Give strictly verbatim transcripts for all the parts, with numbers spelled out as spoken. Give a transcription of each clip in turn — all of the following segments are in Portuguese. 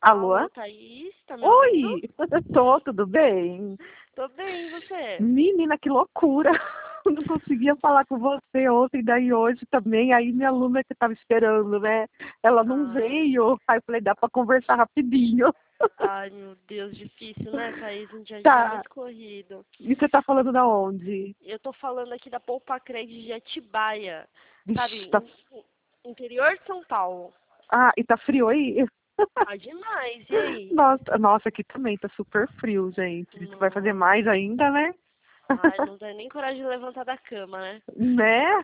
Alô? Alô, Thaís, tá me ouvindo? Oi! Tô, tudo bem? Tô bem, e você? Menina, que loucura! Não conseguia falar com você ontem, daí hoje também. Aí minha aluna que estava esperando, né? Ela não Ah, veio. Aí eu falei, dá para conversar rapidinho. ai, meu Deus, difícil, né, Thaís? Um dia a dia Tá. muito corrido. E você tá falando da onde? Eu tô falando aqui da Poupa Crédito de Atibaia, sabe? Vixe, tá... in- in- Interior de São Paulo. Ah, e tá frio aí? Tá demais, e aí? Nossa, nossa, aqui também tá super frio, gente. Vai fazer Nossa, mais ainda, né? ai, não dá nem coragem de levantar da cama, né? Né?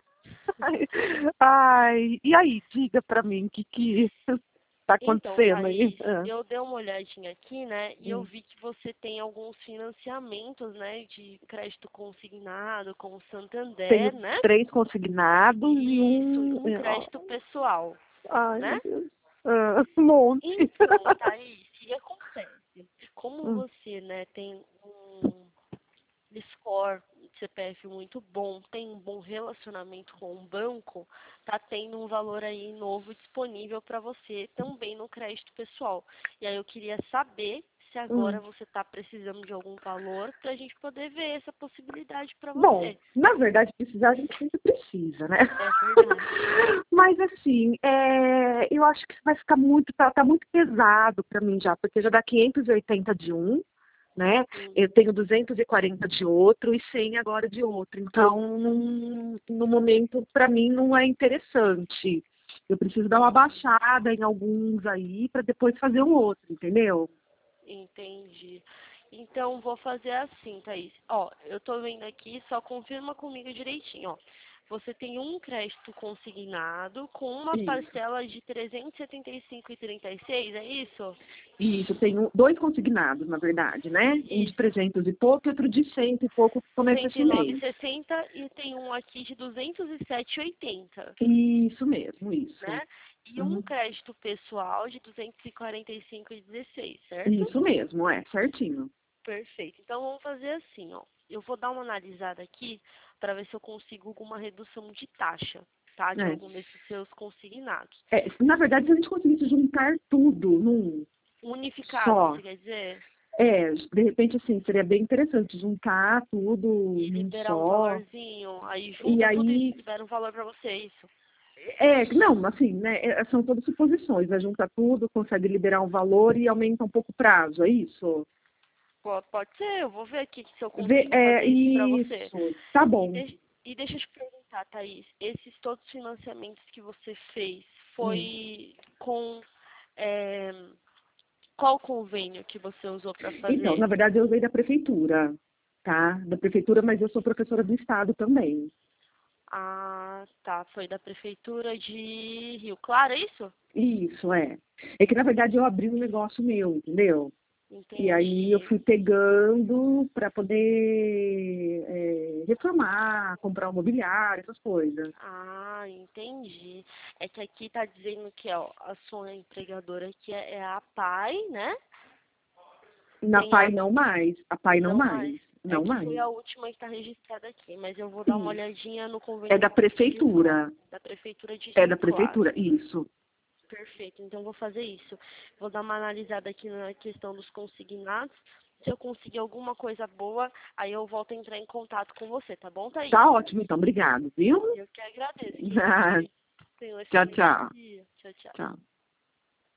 Ai, e aí, diga pra mim o que que tá Então, acontecendo aí? Thaís, Ah, eu dei uma olhadinha aqui, né, e eu hum. vi que você tem alguns financiamentos, né, de crédito consignado com o Tenho Santander, né? três consignados e Isso, e um. um é, ó, crédito pessoal, ai, meu né? Deus. Ah, um monte. Então, Thaís, o que acontece? Como Hum, você, né, tem um score de C P F muito bom, tem um bom relacionamento com o banco, tá tendo um valor aí novo disponível para você também no crédito pessoal. E aí eu queria saber se agora hum. você está precisando de algum valor para a gente poder ver essa possibilidade para Bom, você. na verdade, precisar a gente sempre precisa, né? É verdade. Mas assim, é, eu acho que vai ficar muito, tá, tá muito pesado para mim já, porque já dá quinhentos e oitenta de um, né? Hum, Eu tenho duzentos e quarenta de outro e cem agora de outro. Então, num- no momento, para mim, não é interessante. Eu preciso dar uma hum, baixada em alguns aí para depois fazer um outro, entendeu? entendi. Então vou fazer assim, Thaís. Ó, eu tô vendo aqui, só confirma comigo direitinho, ó. Você tem um crédito consignado com uma Isso. parcela de trezentos e setenta e cinco e trinta e seis, é isso? Isso, eu tenho dois consignados, na verdade, né? Um de Isso. trezentos e pouco e outro de cento e pouco que começa cento esse e nove e mês. sessenta e tem um aqui de duzentos e sete e oitenta, Isso mesmo, isso. né? E um Uhum. crédito pessoal de duzentos e quarenta e cinco e dezesseis, certo? Isso mesmo, é, certinho. Perfeito. Então vamos fazer assim, ó. Eu vou dar uma analisada aqui para ver se eu consigo alguma redução de taxa, tá? De É. algum desses seus consignados. É, na verdade, se a gente conseguisse juntar tudo num Unificado, só, você quer dizer? é, de repente, assim, seria bem interessante juntar tudo E num liberar um só. valorzinho, aí E junta tudo e aí, libera um valor para você, isso. é, não, assim, né, é, são todas suposições, né? Junta tudo, consegue liberar um valor e aumenta um pouco o prazo, é isso? Pode, pode ser, eu vou ver aqui se eu Vê, consigo fazer é, isso para você. isso, tá E, bom. de, e deixa eu te perguntar, Thaís, esses todos os financiamentos que você fez, Hum. foi com é, qual convênio que você usou para Então, fazer? na verdade, eu usei da prefeitura, tá? Da prefeitura, mas eu sou professora do estado também. Ah, tá. Foi da prefeitura de Rio Claro, é isso? Isso, é. É que, na verdade, eu abri um negócio meu, entendeu? E aí eu Entendi. fui pegando para poder é, reformar, comprar um mobiliário, essas coisas. Ah, entendi. É que aqui tá dizendo que ó, a sua empregadora aqui é, é a Pai, né? Na Tem Pai a não mais, a Pai não não mais. mais, É não que mais. foi a última que está registrada aqui, mas eu vou dar uma Isso. olhadinha no É convênio da de Rio Claro, prefeitura, da prefeitura de é Rio da Claro. prefeitura, isso. Perfeito, então vou fazer isso. Vou dar uma analisada aqui na questão dos consignados. Se eu conseguir alguma coisa boa, aí eu volto a entrar em contato com você, tá bom, Thaís? Tá ótimo, então, obrigado, viu? Eu que agradeço, querida. Tenha um Tchau, excelente tchau. dia. Tchau, tchau. Tchau.